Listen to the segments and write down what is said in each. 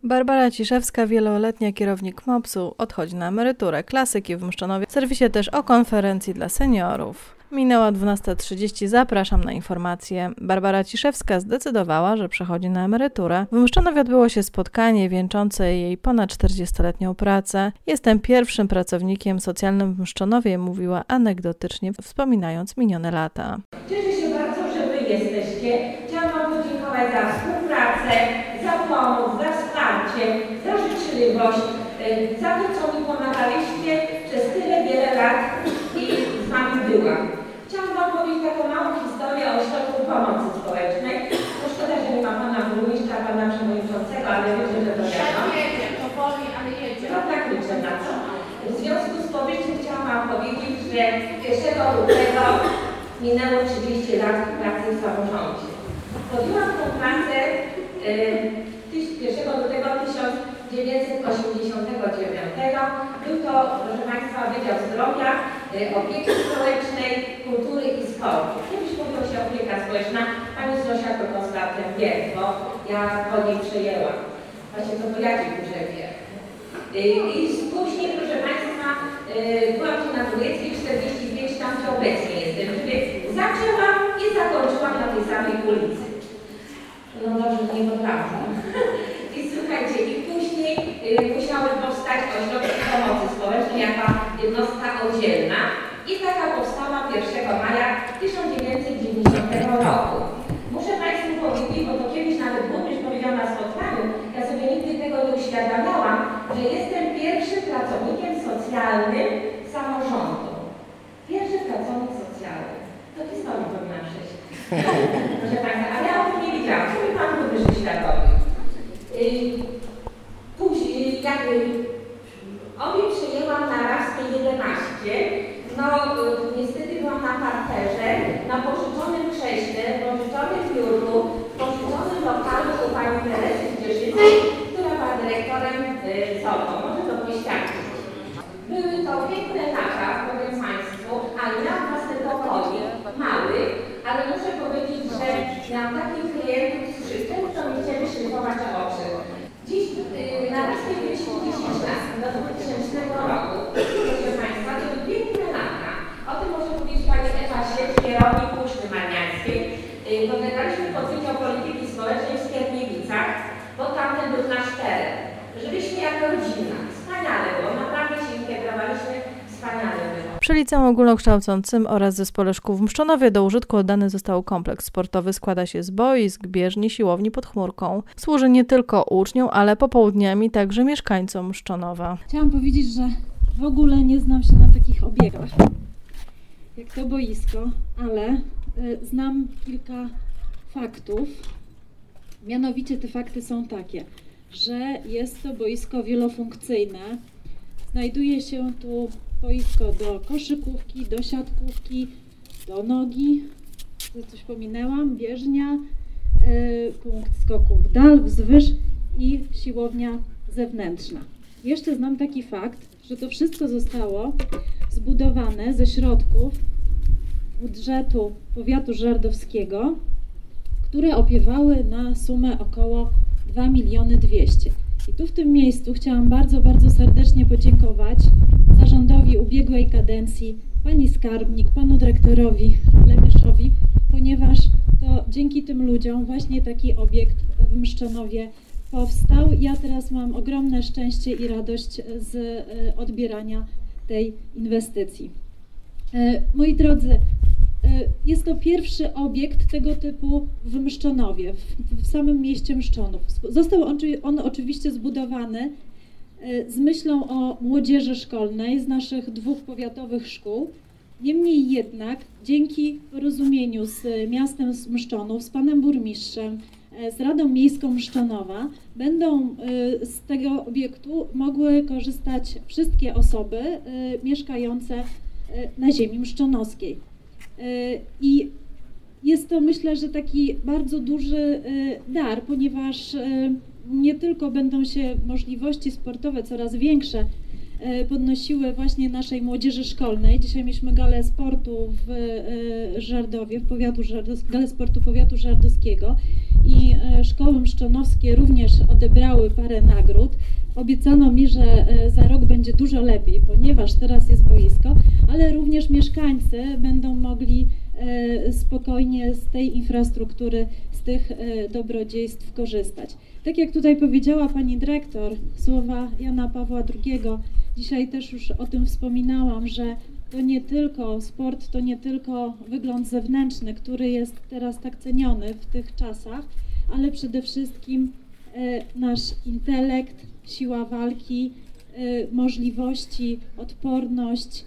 Barbara Ciszewska, wieloletnia kierownik MOPS-u, odchodzi na emeryturę. Klasyki w Mszczonowie. W serwisie też o konferencji dla seniorów. Minęła 12:30, zapraszam na informacje. Barbara Ciszewska zdecydowała, że przechodzi na emeryturę. W Mszczonowie odbyło się spotkanie wieńczące jej ponad 40-letnią pracę. Jestem pierwszym pracownikiem socjalnym w Mszczonowie, mówiła anegdotycznie, wspominając minione lata. Cieszę się bardzo, że Wy jesteście. Chciałam Wam podziękować za współpracę, za pomoc, za wsparcie, za życzliwość, za to, co mi pomagaliście przez tyle wiele lat i z Wami byłam. Chciałam Wam powiedzieć taką małą historię o Ośrodku Pomocy Społecznej. No szkoda, że nie ma Pana Burmistrza, Pana Przewodniczącego, ale wiecie, że to wiadomo. To powiem, ale jedzie. No tak liczę na to. W związku z powyższym chciałam Wam powiedzieć, że 1 lutego minęło 30 lat pracy w samorządzie. Podjęłam tę pracę 1 lutego 1989. Był to, proszę Państwa, Wydział Zdrowia, Opieki Społecznej, Kultury i Sportu. Kiedyś mówiło się opieka społeczna, Pani Zosia to ostatnio wie, bo ja po niej przejęłam. Właśnie to po jakiej górze wie. I później, proszę Państwa, byłam tu na Tureckiej 45, tam gdzie obecnie jestem. Czyli zaczęłam i zakończyłam na tej samej ulicy. No dobrze, nie poprawne. I słuchajcie, i później musiały powstać ośrodki pomocy społecznej jako jednostka oddzielna. I taka powstała 1 maja 1990 roku. Muszę Państwu powiedzieć, bo to kiedyś nawet burmistrz powiedział na spotkaniu, ja sobie nigdy tego nie uświadamiałam, że jestem pierwszym pracownikiem socjalnym samorządu. Pierwszy pracownik socjalny. To historii powinna przejść. Proszę Państwa, ale ja o tym nie wiedziałam. Co mi Pan burmistrz uświadomił? Później, jak obie przyjęłam na Rawskiej 11, no niestety byłam na parterze, na pożyczonym krześle, pożyczonym biurku, pożyczonym lokalu u Pani Teresy Cieszyckiej, która była dyrektorem ZOO. Może to poświadczyć. Były to piękne lata, powiem Państwu, ale miałam własne pokoje, mały, ale muszę powiedzieć, że miałam takich klientów z wszystkim, co mi chcieli szlifować oczy. Dziś na Rawskiej byliśmy 10 lat, do 2000 roku. Proszę Państwa, to były piękne lata. O tym może powiedzieć Pani Ewa Sieć, kierownik Puszczy Mariańskiej. Podlegaliśmy pod Wydział Polityki Społecznej w Skierniewicach, bo tamten był nasz teren. Żyliśmy jako rodzina. Wspaniale było, naprawdę się integrowaliśmy, wspaniale było. Przy liceum ogólnokształcącym oraz zespole szkół w Mszczonowie do użytku oddany został kompleks sportowy. Składa się z boisk, bieżni, siłowni pod chmurką. Służy nie tylko uczniom, ale popołudniami także mieszkańcom Mszczonowa. Chciałam powiedzieć, że w ogóle nie znam się na takich obiektach, jak to boisko, ale znam kilka faktów. Mianowicie te fakty są takie, że jest to boisko wielofunkcyjne. Znajduje się tu boisko do koszykówki, do siatkówki, do nogi, coś pominęłam, bieżnia, punkt skoku w dal, wzwyż i siłownia zewnętrzna. Jeszcze znam taki fakt, że to wszystko zostało zbudowane ze środków budżetu powiatu żardowskiego, które opiewały na sumę około 2 200 000. I tu w tym miejscu chciałam bardzo, bardzo serdecznie podziękować zarządowi ubiegłej kadencji, pani skarbnik, panu dyrektorowi Lemyszowi, ponieważ to dzięki tym ludziom właśnie taki obiekt w Mszczonowie powstał. Ja teraz mam ogromne szczęście i radość z odbierania tej inwestycji. Moi drodzy, jest to pierwszy obiekt tego typu w Mszczonowie, w samym mieście Mszczonów. Został on oczywiście zbudowany z myślą o młodzieży szkolnej z naszych 2 powiatowych szkół. Niemniej jednak dzięki porozumieniu z miastem Mszczonów, z panem burmistrzem, z Radą Miejską Mszczonowa będą z tego obiektu mogły korzystać wszystkie osoby mieszkające na ziemi mszczonowskiej. I jest to, myślę, że taki bardzo duży dar, ponieważ nie tylko będą się możliwości sportowe coraz większe podnosiły właśnie naszej młodzieży szkolnej. Dzisiaj mieliśmy galę sportu w Żardowie, galę sportu powiatu żardowskiego i szkoły mszczonowskie również odebrały parę nagród. Obiecano mi, że za rok będzie dużo lepiej, ponieważ teraz jest boisko, ale również mieszkańcy będą mogli spokojnie z tej infrastruktury, z tych dobrodziejstw korzystać. Tak jak tutaj powiedziała pani dyrektor, słowa Jana Pawła II, dzisiaj też już o tym wspominałam, że to nie tylko sport, to nie tylko wygląd zewnętrzny, który jest teraz tak ceniony w tych czasach, ale przede wszystkim nasz intelekt, siła walki, możliwości, odporność,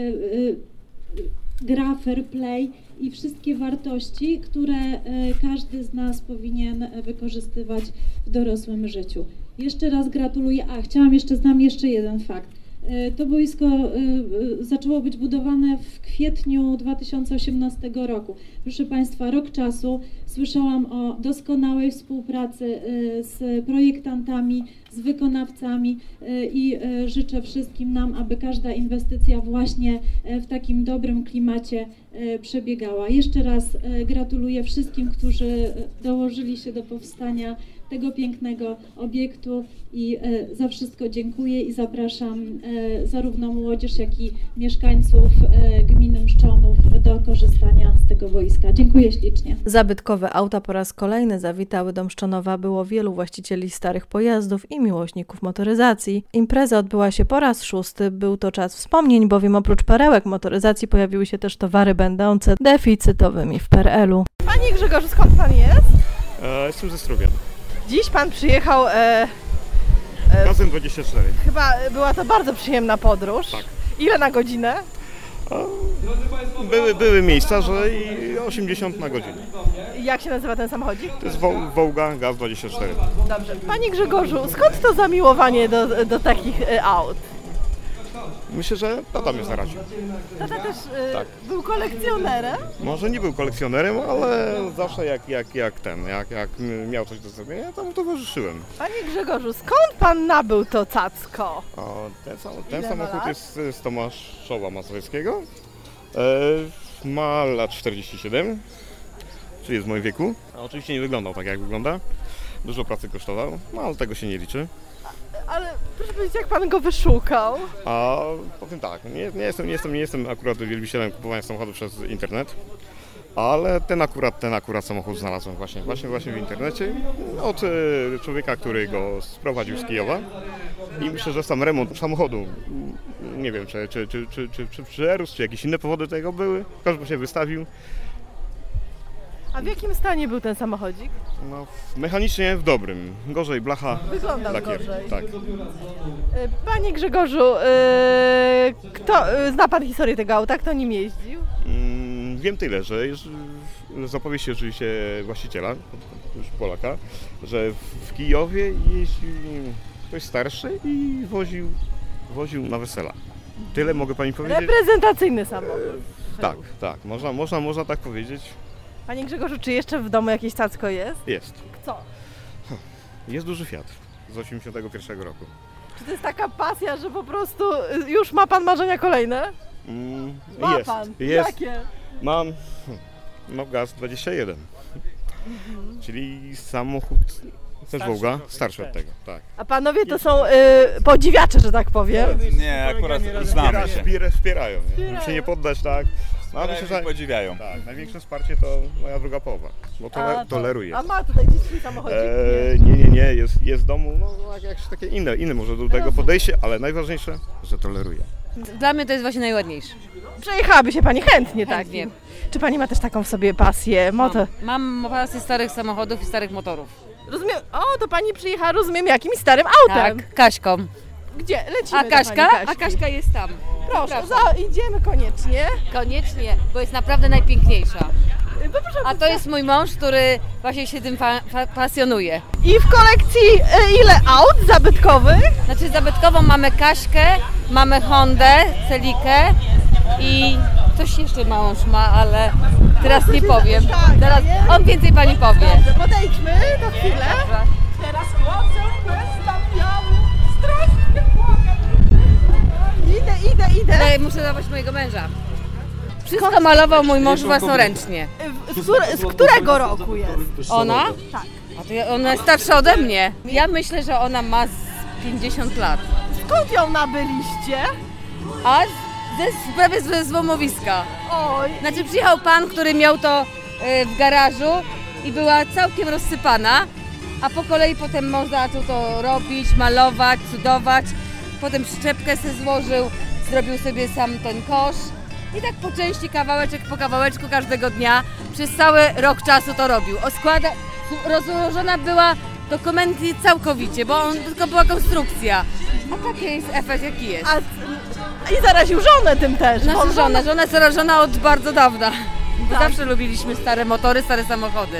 gra fair play i wszystkie wartości, które każdy z nas powinien wykorzystywać w dorosłym życiu. Jeszcze raz gratuluję. Znam jeszcze jeden fakt. To boisko zaczęło być budowane w kwietniu 2018 roku. Proszę Państwa, rok czasu. Słyszałam o doskonałej współpracy z projektantami, z wykonawcami i życzę wszystkim nam, aby każda inwestycja właśnie w takim dobrym klimacie przebiegała. Jeszcze raz gratuluję wszystkim, którzy dołożyli się do powstania tego pięknego obiektu i za wszystko dziękuję i zapraszam zarówno młodzież, jak i mieszkańców gminy Mszczonów do korzystania z tego boiska. Dziękuję ślicznie. Zabytkowe auta po raz kolejny zawitały do Mszczonowa. Było wielu właścicieli starych pojazdów i miłośników motoryzacji. Impreza odbyła się po raz 6. Był to czas wspomnień, bowiem oprócz perełek motoryzacji pojawiły się też towary będące deficytowymi w PRL-u. Panie Grzegorzu, skąd pan jest? Jestem ze Strugian. Dziś pan przyjechał, Razem 24. chyba była to bardzo przyjemna podróż. Tak. Ile na godzinę? Były miejsca, że i 80 na godzinę. Jak się nazywa ten samochodzik? To jest Wołga Gaz-24. Dobrze. Panie Grzegorzu, skąd to zamiłowanie do takich aut? Myślę, że tata mnie zaraził. Tata też Tak. był kolekcjonerem? Może nie był kolekcjonerem, ale zawsze jak miał coś do zrobienia, to mu towarzyszyłem. Panie Grzegorzu, skąd pan nabył to cacko? Ten samochód jest z Tomaszowa Mazowieckiego. Ma lat 47, czyli jest w moim wieku. A oczywiście nie wyglądał tak, jak wygląda. Dużo pracy kosztował, no ale tego się nie liczy. Ale proszę powiedzieć, jak pan go wyszukał? A powiem tak, nie jestem akurat wielbicielem kupowania samochodu przez internet, ale ten akurat samochód znalazłem właśnie w internecie od człowieka, który go sprowadził z Kijowa i myślę, że sam remont samochodu, nie wiem czy Erus, czy jakieś inne powody tego były, każdy się wystawił. A w jakim stanie był ten samochodzik? No, mechanicznie w dobrym, gorzej blacha. Wyglądał lakier. gorzej. Tak. Panie Grzegorzu, zna pan historię tego auta? Kto nim jeździł? Wiem tyle, że z opowieści oczywiście właściciela, już Polaka, że w Kijowie jeździł ktoś starszy i woził na wesela. Tyle mogę pani powiedzieć. Reprezentacyjny samochód. Tak, można tak powiedzieć. Panie Grzegorzu, czy jeszcze w domu jakieś cacko jest? Jest. Co? Jest duży Fiat z 81 roku. Czy to jest taka pasja, że po prostu już ma pan marzenia kolejne? Ma Jest. pan. Jest. Jakie? Mam Gaz-21, czyli samochód też Wołga, starszy od tego, tak. A panowie to są podziwiacze, że tak powiem. Nie, akurat znamy się. Wspierają, nie? Żeby się nie poddać, tak. No, myślę, że Podziwiają. tak, największe wsparcie to moja druga połowa, bo toleruje. A ma tutaj dzieci samochodzik? Nie, jest w domu, no jakieś takie inne może do tego podejście, ale najważniejsze, że toleruje. Dla mnie to jest właśnie najładniejsze. Przejechałaby się pani chętnie, tak? Chętnie. Czy pani ma też taką w sobie pasję, motor? Mam pasję starych samochodów i starych motorów. Rozumiem, to pani przyjechała, rozumiem, jakimś starym autem. Tak, Kaśką. Gdzie? Lecimy A do pani Kaśki. Kaśka jest tam. Proszę, idziemy koniecznie. Koniecznie, bo jest naprawdę najpiękniejsza. Proszę, A to jest mój mąż, który właśnie się tym pasjonuje. I w kolekcji ile aut zabytkowych? Znaczy zabytkową mamy Kaśkę, mamy Hondę, Celikę i coś jeszcze mąż ma, ale teraz nie powiem. Teraz on więcej pani powie. Dobrze, podejdźmy na chwilę. Teraz chłopcem wystawiamy, strasznie płakać. Idę. Ale muszę dawać mojego męża. Wszystko malował mój mąż własnoręcznie. Z którego roku jest? Ona? Tak. A to ona jest starsza ode mnie. Ja myślę, że ona ma z 50 lat. Skąd ją nabyliście? A prawie z złomowiska. Oj, Znaczy przyjechał pan, który miał to w garażu i była całkiem rozsypana, a po kolei potem mąż zaczął to robić, malować, cudować. Potem przyczepkę sobie złożył, zrobił sobie sam ten kosz i tak po części, kawałeczek po kawałeczku każdego dnia przez cały rok czasu to robił. Rozłożona była do komendy całkowicie, bo tylko była konstrukcja. A taki jest efekt, jaki jest. i zaraził żonę tym też. Nasza żona jest zarażona od bardzo dawna. Bo zawsze lubiliśmy stare motory, stare samochody.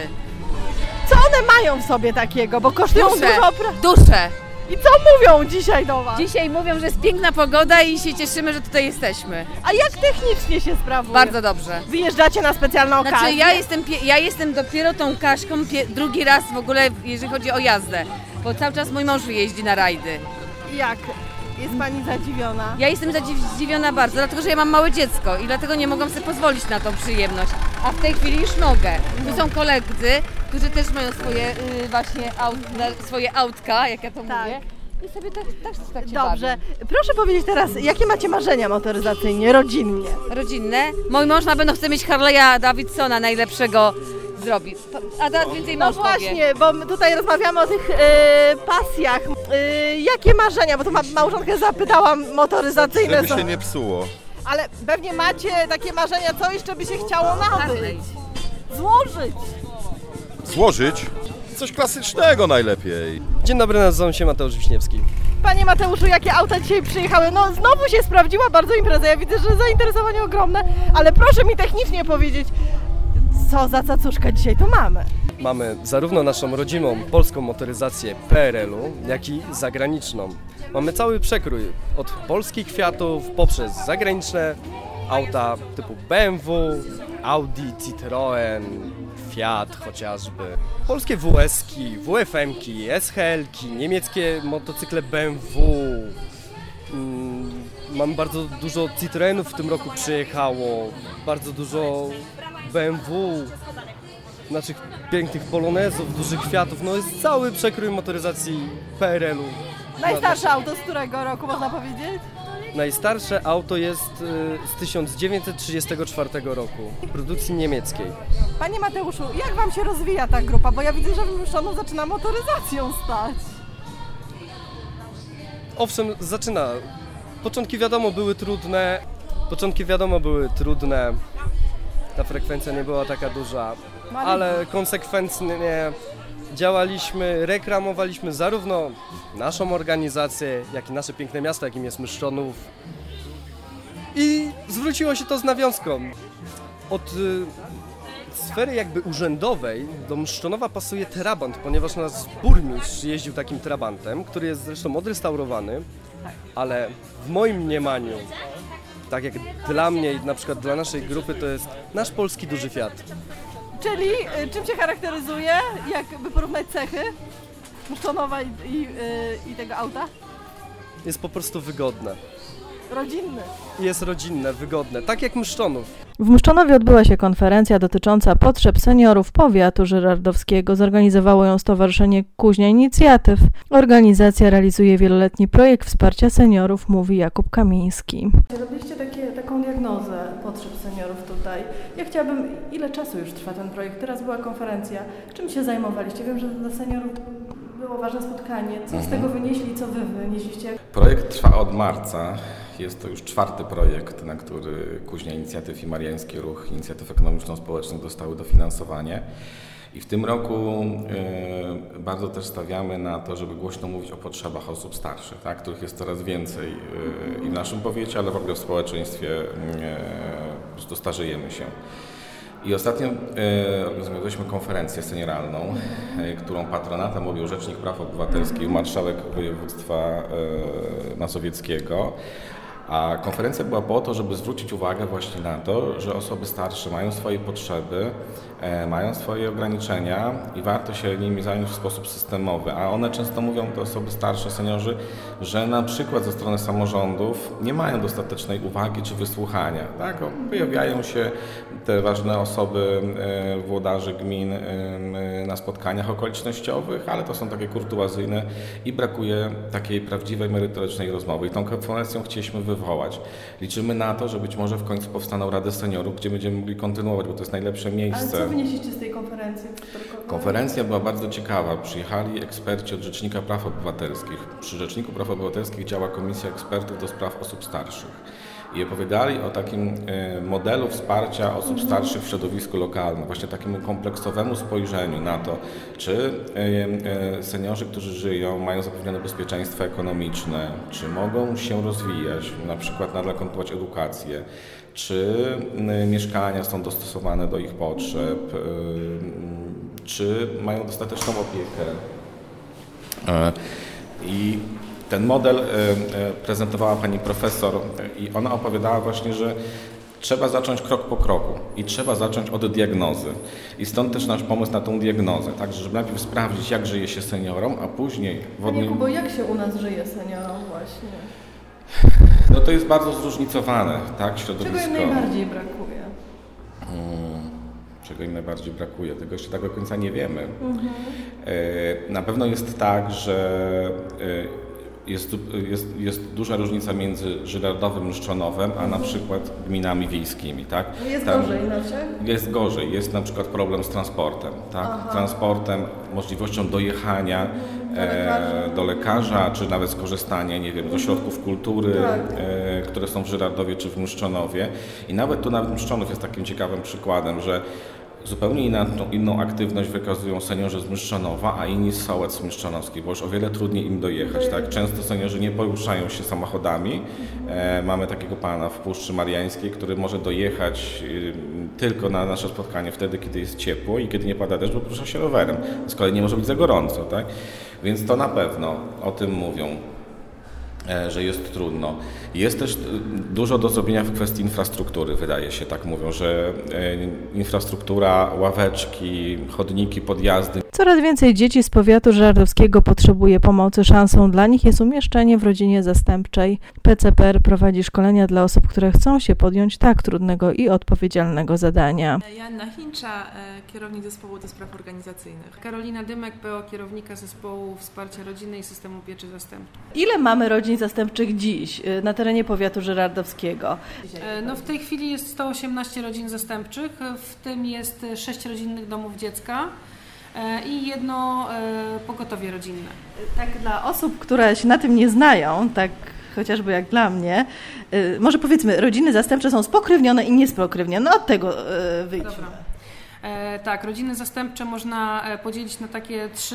Co one mają w sobie takiego? Bo kosztują Dusze. I co mówią dzisiaj do was? Dzisiaj mówią, że jest piękna pogoda i się cieszymy, że tutaj jesteśmy. A jak technicznie się sprawuje? Bardzo dobrze. Wyjeżdżacie na specjalną okazję? Znaczy ja jestem dopiero tą Kaśką drugi raz w ogóle, jeżeli chodzi o jazdę. Bo cały czas mój mąż jeździ na rajdy. Jak? Jest pani zadziwiona? Ja jestem zdziwiona bardzo, dlatego że ja mam małe dziecko i dlatego nie mogłam sobie pozwolić na tą przyjemność. A w tej chwili już mogę. Tu są koledzy, którzy też mają swoje właśnie swoje autka, jak ja to mówię. I sobie tak się Dobrze. Proszę powiedzieć teraz, jakie macie marzenia motoryzacyjne, rodzinnie? Rodzinne. Mój mąż na pewno chce mieć Harley'a Davidsona najlepszego zrobić. A teraz więcej mąż No właśnie, bo my tutaj rozmawiamy o tych pasjach. Jakie marzenia? Bo to małżonkę zapytałam motoryzacyjne. Żeby się nie psuło. Ale pewnie macie takie marzenia, co jeszcze by się chciało nabyć? Złożyć. Złożyć? Coś klasycznego najlepiej. Dzień dobry, nazywam się Mateusz Wiśniewski. Panie Mateuszu, jakie auta dzisiaj przyjechały? No znowu się sprawdziła bardzo impreza. Ja widzę, że zainteresowanie ogromne, ale proszę mi technicznie powiedzieć, co za cacuszka dzisiaj tu mamy? Mamy zarówno naszą rodzimą polską motoryzację PRL-u, jak i zagraniczną. Mamy cały przekrój od polskich Fiatów poprzez zagraniczne auta typu BMW, Audi, Citroën, Fiat chociażby. Polskie WS-ki, WFM-ki, SHL-ki, niemieckie motocykle BMW. Mam bardzo dużo Citroenów w tym roku przyjechało, bardzo dużo BMW, naszych pięknych Polonezów, dużych Fiatów. No jest cały przekrój motoryzacji PRL-u. Najstarsze auto z którego roku można powiedzieć? Najstarsze auto jest z 1934 roku, produkcji niemieckiej. Panie Mateuszu, jak wam się rozwija ta grupa? Bo ja widzę, że Wymuszczona zaczyna motoryzacją stać. Owszem, zaczyna. Początki wiadomo były trudne. Ta frekwencja nie była taka duża, ale konsekwentnie działaliśmy, reklamowaliśmy zarówno naszą organizację, jak i nasze piękne miasto, jakim jest Myszczonów. I zwróciło się to z nawiązką. Od sfery jakby urzędowej do Myszczonowa pasuje trabant, ponieważ nasz burmistrz jeździł takim trabantem, który jest zresztą odrestaurowany, ale w moim mniemaniu, tak jak dla mnie i na przykład dla naszej grupy, to jest nasz polski duży Fiat. Czyli czym się charakteryzuje, jakby porównać cechy Myszczonowa i tego auta? Jest po prostu wygodne. Rodzinny. Jest rodzinne, wygodne, tak jak Myszczonów. W Myszczonowie odbyła się konferencja dotycząca potrzeb seniorów powiatu żyrardowskiego. Zorganizowało ją Stowarzyszenie Kuźnia Inicjatyw. Organizacja realizuje wieloletni projekt wsparcia seniorów, mówi Jakub Kamiński. Robiliście taką diagnozę potrzeb seniorów tutaj. Ja chciałabym, ile czasu już trwa ten projekt? Teraz była konferencja. Czym się zajmowaliście? Wiem, że dla seniorów było ważne spotkanie. Co z tego wynieśli, co wy wynieśliście? Projekt trwa od marca. Jest to już 4. projekt, na który Kuźnia Inicjatyw i Mariański Ruch Inicjatyw Ekonomiczno-Społecznych dostały dofinansowanie. I w tym roku bardzo też stawiamy na to, żeby głośno mówić o potrzebach osób starszych, tak, których jest coraz więcej i w naszym powiecie, ale w ogóle w społeczeństwie po prostu starzejemy się. I ostatnio organizowaliśmy konferencję senioralną, którą patronatem objął Rzecznik Praw Obywatelskich, marszałek województwa mazowieckiego, A konferencja była po to, żeby zwrócić uwagę właśnie na to, że osoby starsze mają swoje potrzeby, mają swoje ograniczenia i warto się nimi zająć w sposób systemowy. A one często mówią, te osoby starsze, seniorzy, że na przykład ze strony samorządów nie mają dostatecznej uwagi czy wysłuchania. Tak? Pojawiają się te ważne osoby, włodarzy gmin na spotkaniach okolicznościowych, ale to są takie kurtuazyjne i brakuje takiej prawdziwej, merytorycznej rozmowy. I tą konferencją chcieliśmy wywołać. Liczymy na to, że być może w końcu powstaną Rady Seniorów, gdzie będziemy mogli kontynuować, bo to jest najlepsze miejsce. Ale co wynieśliście z tej konferencji? Konferencja była bardzo ciekawa. Przyjechali eksperci od Rzecznika Praw Obywatelskich. Przy Rzeczniku Praw Obywatelskich działa Komisja Ekspertów do Spraw Osób Starszych. I opowiadali o takim modelu wsparcia osób starszych w środowisku lokalnym, właśnie takiemu kompleksowemu spojrzeniu na to, czy seniorzy, którzy żyją, mają zapewnione bezpieczeństwo ekonomiczne, czy mogą się rozwijać, na przykład nadal kontynuować edukację, czy mieszkania są dostosowane do ich potrzeb, czy mają dostateczną opiekę. I ten model prezentowała pani profesor i ona opowiadała właśnie, że trzeba zacząć krok po kroku i trzeba zacząć od diagnozy. I stąd też nasz pomysł na tą diagnozę, tak, żeby najpierw sprawdzić, jak żyje się seniorom, a później... Panie Kubo, jak się u nas żyje seniorom właśnie? No to jest bardzo zróżnicowane, tak, środowisko. Czego im najbardziej brakuje? Czego im najbardziej brakuje? Tego jeszcze tak do końca nie wiemy. Na pewno jest tak, że jest duża różnica między Żyrardowem, Mszczonowem, a na przykład gminami wiejskimi, tak? Jest gorzej inaczej? Jest gorzej. Jest na przykład problem z transportem, tak? Transportem, możliwością dojechania do lekarza, czy nawet skorzystania, nie wiem, z ośrodków kultury, które są w Żyrardowie czy w Mszczonowie. I nawet Mszczonów jest takim ciekawym przykładem, że zupełnie inną aktywność wykazują seniorzy z Mszczonowa, a inni z Sołec Mszczonowskich, bo już o wiele trudniej im dojechać. Tak? Często seniorzy nie poruszają się samochodami. Mamy takiego pana w Puszczy Mariańskiej, który może dojechać tylko na nasze spotkanie wtedy, kiedy jest ciepło i kiedy nie pada deszcz, bo porusza się rowerem. Z kolei nie może być za gorąco. Tak? Więc to na pewno o tym mówią, że jest trudno. Jest też dużo do zrobienia w kwestii infrastruktury, wydaje się, tak mówią, że infrastruktura, ławeczki, chodniki, podjazdy. Coraz więcej dzieci z powiatu żyrardowskiego potrzebuje pomocy. Szansą dla nich jest umieszczenie w rodzinie zastępczej. PCPR prowadzi szkolenia dla osób, które chcą się podjąć tak trudnego i odpowiedzialnego zadania. Joanna Hincza, kierownik zespołu do spraw organizacyjnych. Karolina Dymek, PO, kierownika zespołu wsparcia rodziny i systemu pieczy zastępczej. Ile mamy rodzin zastępczych dziś na terenie powiatu żyrardowskiego? No w tej chwili jest 118 rodzin zastępczych, w tym jest 6 rodzinnych domów dziecka i jedno pogotowie rodzinne. Tak dla osób, które się na tym nie znają, tak chociażby jak dla mnie, może powiedzmy, rodziny zastępcze są spokrewnione i niespokrewnione. Od tego wyjdźmy. Dobra. Tak, rodziny zastępcze można podzielić na takie 3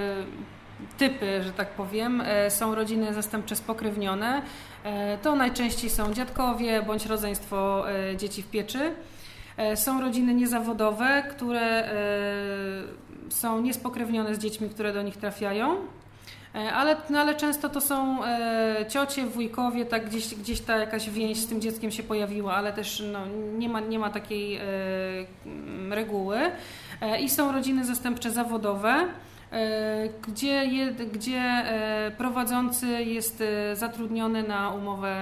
typy, że tak powiem. Są rodziny zastępcze spokrewnione. To najczęściej są dziadkowie bądź rodzeństwo dzieci w pieczy. Są rodziny niezawodowe, które są niespokrewnione z dziećmi, które do nich trafiają. Ale często to są ciocie, wujkowie, tak gdzieś ta jakaś więź z tym dzieckiem się pojawiła, ale też no, nie ma takiej reguły. I są rodziny zastępcze zawodowe, gdzie prowadzący jest zatrudniony na umowę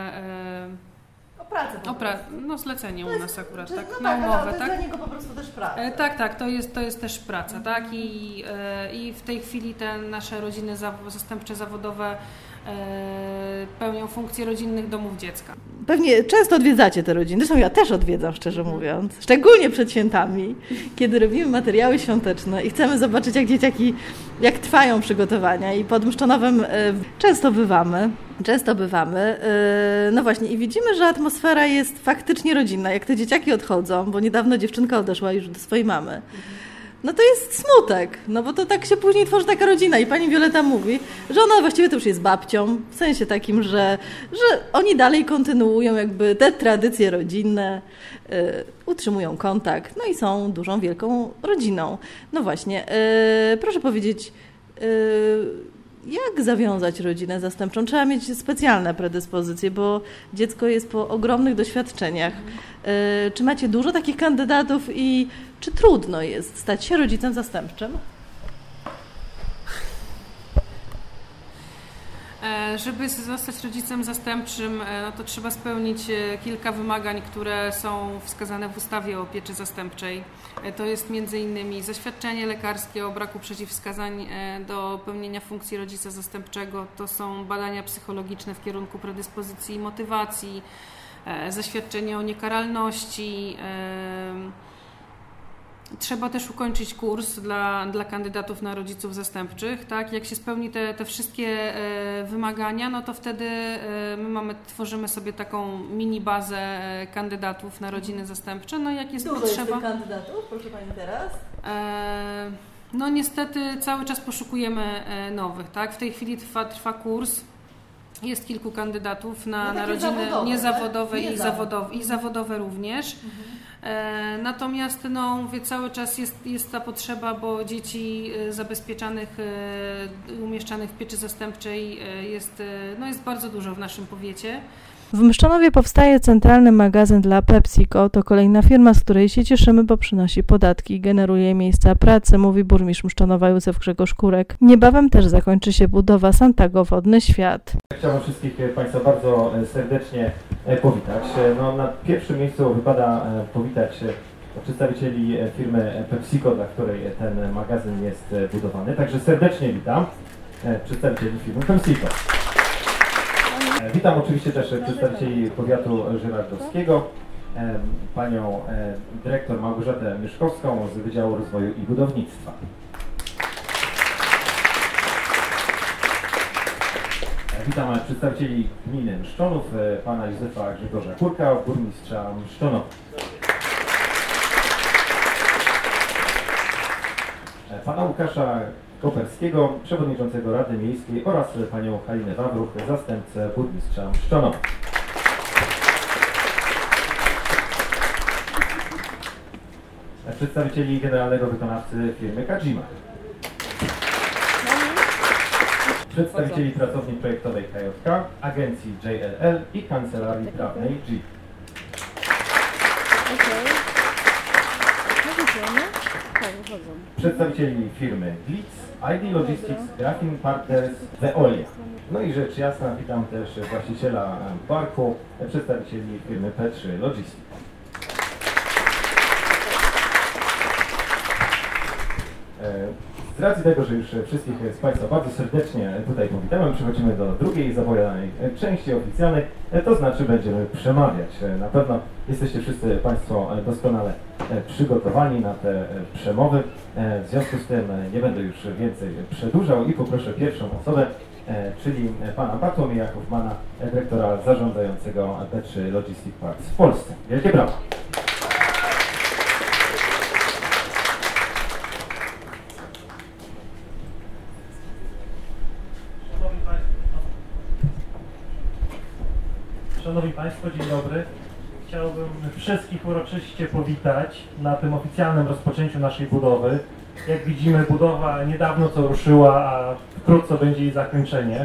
pracę. Zlecenie u nas akurat, tak, No na tak, umowę, ale to tak? jest dla niego po prostu też praca. Tak, to jest też praca, tak? I w tej chwili te nasze rodziny zastępcze zawodowe pełnią funkcję rodzinnych domów dziecka. Pewnie często odwiedzacie te rodziny, zresztą ja też odwiedzam, szczerze mówiąc, szczególnie przed świętami, kiedy robimy materiały świąteczne i chcemy zobaczyć, jak trwają przygotowania i pod Mszczonowem często bywamy. No właśnie i widzimy, że atmosfera jest faktycznie rodzinna, jak te dzieciaki odchodzą, bo niedawno dziewczynka odeszła już do swojej mamy. No to jest smutek, no bo to tak się później tworzy taka rodzina i pani Wioleta mówi, że ona właściwie to już jest babcią, w sensie takim, że oni dalej kontynuują jakby te tradycje rodzinne, utrzymują kontakt, no i są dużą, wielką rodziną. No właśnie, proszę powiedzieć, Jak zawiązać rodzinę zastępczą? Trzeba mieć specjalne predyspozycje, bo dziecko jest po ogromnych doświadczeniach. Czy macie dużo takich kandydatów i czy trudno jest stać się rodzicem zastępczym? Żeby zostać rodzicem zastępczym, no to trzeba spełnić kilka wymagań, które są wskazane w ustawie o pieczy zastępczej. To jest m.in. zaświadczenie lekarskie o braku przeciwwskazań do pełnienia funkcji rodzica zastępczego, to są badania psychologiczne w kierunku predyspozycji i motywacji, zaświadczenie o niekaralności. Trzeba też ukończyć kurs dla kandydatów na rodziców zastępczych. Tak? Jak się spełni te wszystkie wymagania, no to wtedy my tworzymy sobie taką mini bazę kandydatów na rodziny zastępcze. No jak jest Dużo potrzeba. jest tych kandydatów, proszę Pani teraz? No niestety cały czas poszukujemy nowych. Tak? W tej chwili trwa kurs. Jest kilku kandydatów na rodziny zawodowe, niezawodowe tak? i zawodowe również. Natomiast mówię, cały czas jest ta potrzeba, bo dzieci zabezpieczanych, umieszczanych w pieczy zastępczej jest bardzo dużo w naszym powiecie. W Mszczonowie powstaje centralny magazyn dla PepsiCo. To kolejna firma, z której się cieszymy, bo przynosi podatki i generuje miejsca pracy, mówi burmistrz Mszczonowa Józef Grzegorz Kurek. Niebawem też zakończy się budowa Santago Wodny Świat. Chciałbym wszystkich Państwa bardzo serdecznie powitać. Na pierwszym miejscu wypada powitać przedstawicieli firmy PepsiCo, dla której ten magazyn jest budowany. Także serdecznie witam przedstawicieli firmy PepsiCo. Witam oczywiście też przedstawicieli powiatu żyrardowskiego, panią dyrektor Małgorzatę Myszkowską z Wydziału Rozwoju i Budownictwa. Witam przedstawicieli gminy Mszczonów, pana Józefa Grzegorza Kurka, burmistrza Mszczonowa. Pana Łukasza Koperskiego, przewodniczącego Rady Miejskiej oraz panią Halinę Wawruch, zastępcę burmistrza Mszczonowa. Przedstawicieli generalnego wykonawcy firmy Kajima. Przedstawicieli pracowni projektowej KJK, agencji JLL i kancelarii prawnej G. Przedstawicieli firmy Glitz, ID Logistics, Graphene Partners, Veolia. No i rzecz jasna, witam też właściciela parku, przedstawicieli firmy P3 Logistics. Z racji tego, że już wszystkich z Państwa bardzo serdecznie tutaj powitamy, przechodzimy do drugiej zapowiadanej części oficjalnej, to znaczy będziemy przemawiać. Na pewno jesteście wszyscy Państwo doskonale przygotowani na te przemowy. W związku z tym nie będę już więcej przedłużał i poproszę pierwszą osobę, czyli pana Bartłomieja Hoffmana, dyrektora zarządzającego P3 Logistic Parks w Polsce. Wielkie brawa! Szanowni Państwo, dzień dobry. Chciałbym wszystkich uroczyście powitać na tym oficjalnym rozpoczęciu naszej budowy. Jak widzimy, budowa niedawno co ruszyła, a wkrótce będzie jej zakończenie.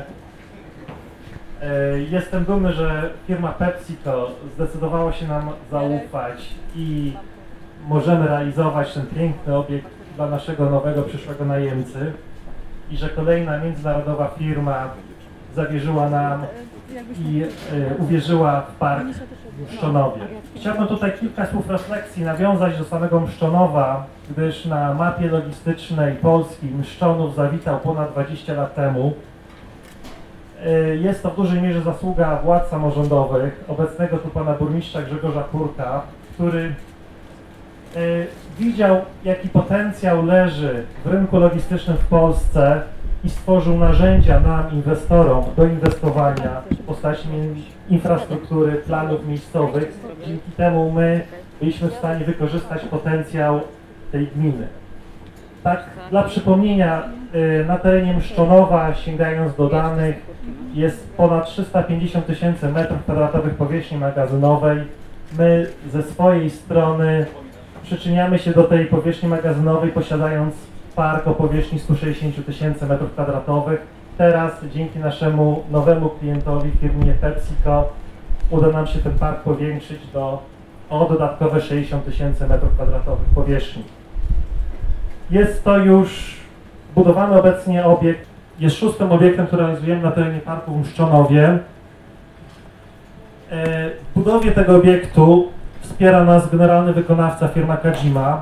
Jestem dumny, że firma PepsiCo zdecydowała się nam zaufać i możemy realizować ten piękny obiekt dla naszego nowego przyszłego najemcy i że kolejna międzynarodowa firma zawierzyła nam i uwierzyła w park w Mszczonowie. Chciałbym tutaj kilka słów refleksji nawiązać do samego Mszczonowa, gdyż na mapie logistycznej Polski Mszczonów zawitał ponad 20 lat temu. Jest to w dużej mierze zasługa władz samorządowych, obecnego tu pana burmistrza Grzegorza Kurka, który widział, jaki potencjał leży w rynku logistycznym w Polsce i stworzył narzędzia nam, inwestorom, do inwestowania w postaci infrastruktury, planów miejscowych. Dzięki temu my byliśmy w stanie wykorzystać potencjał tej gminy. Tak, dla przypomnienia, na terenie Mszczonowa, sięgając do danych, jest ponad 350 000 m2 powierzchni magazynowej. My ze swojej strony przyczyniamy się do tej powierzchni magazynowej, posiadając park o powierzchni 160 000 m2. Teraz dzięki naszemu nowemu klientowi, firmie PepsiCo, uda nam się ten park powiększyć o dodatkowe 60 000 m2 powierzchni. Jest to już budowany obecnie obiekt, jest 6. obiektem, który realizujemy na terenie parku w Mszczonowie. W budowie tego obiektu wspiera nas generalny wykonawca firma Kadzima.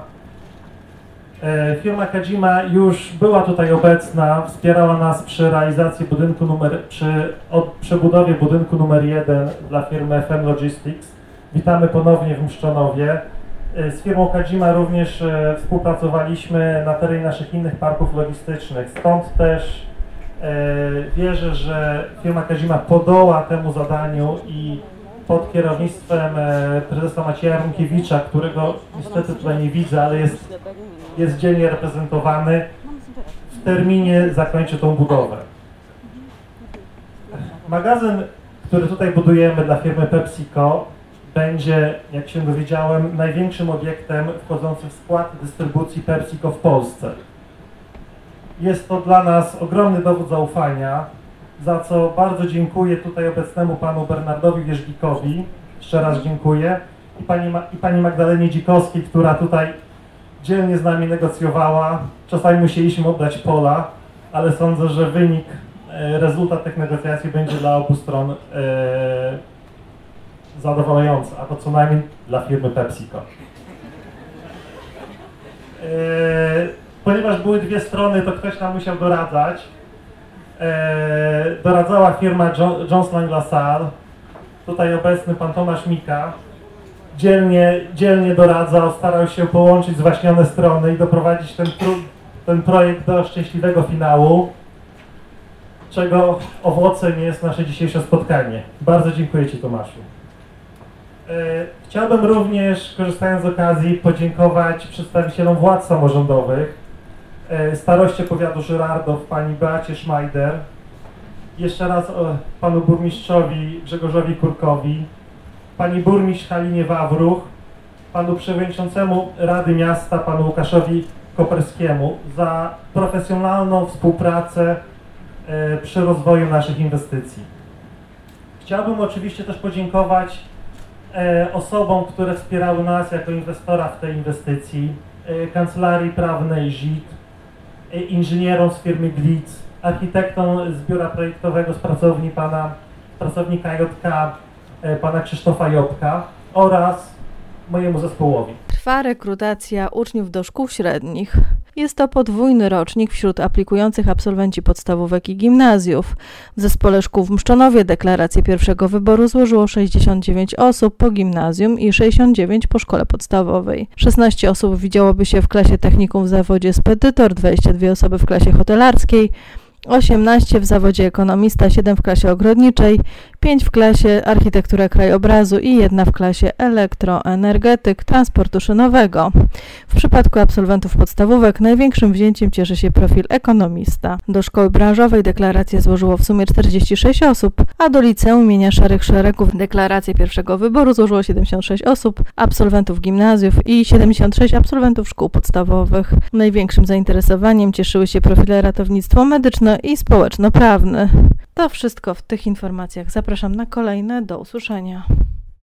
Firma Kadzima już była tutaj obecna, wspierała nas przy realizacji przy budowie budynku numer 1 dla firmy FM Logistics. Witamy ponownie w Mszczonowie. Z firmą Kadzima również współpracowaliśmy na terenie naszych innych parków logistycznych. Stąd też wierzę, że firma Kadzima podoła temu zadaniu i pod kierownictwem prezesa Macieja Runkiewicza, którego niestety tutaj nie widzę, ale jest dzielnie reprezentowany, w terminie zakończy tą budowę. Magazyn, który tutaj budujemy dla firmy PepsiCo, będzie, jak się dowiedziałem, największym obiektem wchodzącym w skład dystrybucji PepsiCo w Polsce. Jest to dla nas ogromny dowód zaufania, za co bardzo dziękuję tutaj obecnemu panu Bernardowi Wierzbikowi, jeszcze raz dziękuję, i pani Magdalenie Dzikowskiej, która tutaj dzielnie z nami negocjowała. Czasami musieliśmy oddać pola, ale sądzę, że rezultat tych negocjacji będzie dla obu stron zadowalający, a to co najmniej dla firmy PepsiCo. Ponieważ były dwie strony, to ktoś nam musiał doradzać. Doradzała firma Jones Lang LaSalle, tutaj obecny pan Tomasz Mika, dzielnie doradzał, starał się połączyć zwaśnione strony i doprowadzić ten projekt do szczęśliwego finału, czego owocem jest nasze dzisiejsze spotkanie. Bardzo dziękuję Ci, Tomaszu. Chciałbym również, korzystając z okazji, podziękować przedstawicielom władz samorządowych, staroście powiatu Żyrardów, pani Beacie Szmajder, jeszcze raz panu burmistrzowi Grzegorzowi Kurkowi, pani burmistrz Halinie Wawruch, panu przewodniczącemu Rady Miasta, panu Łukaszowi Koperskiemu za profesjonalną współpracę przy rozwoju naszych inwestycji. Chciałbym oczywiście też podziękować osobom, które wspierały nas jako inwestora w tej inwestycji, kancelarii prawnej ZIT, inżynierom z firmy Glitz, architektom z biura projektowego z pracownika JK, pana Krzysztofa Jobka oraz mojemu zespołowi. Trwa rekrutacja uczniów do szkół średnich. Jest to podwójny rocznik wśród aplikujących absolwenci podstawówek i gimnazjów. W zespole szkół w Mszczonowie deklarację pierwszego wyboru złożyło 69 osób po gimnazjum i 69 po szkole podstawowej. 16 osób widziałoby się w klasie technikum w zawodzie spedytor, 22 osoby w klasie hotelarskiej, 18 w zawodzie ekonomista, 7 w klasie ogrodniczej, 5 w klasie architektura krajobrazu i 1 w klasie elektroenergetyk transportu szynowego. W przypadku absolwentów podstawówek największym wzięciem cieszy się profil ekonomista. Do szkoły branżowej deklarację złożyło w sumie 46 osób, a do liceum imienia Szarych Szeregów deklarację pierwszego wyboru złożyło 76 osób, absolwentów gimnazjów i 76 absolwentów szkół podstawowych. Największym zainteresowaniem cieszyły się profile ratownictwo medyczne i społeczno-prawny. To wszystko w tych informacjach. Zapraszam na kolejne. Do usłyszenia.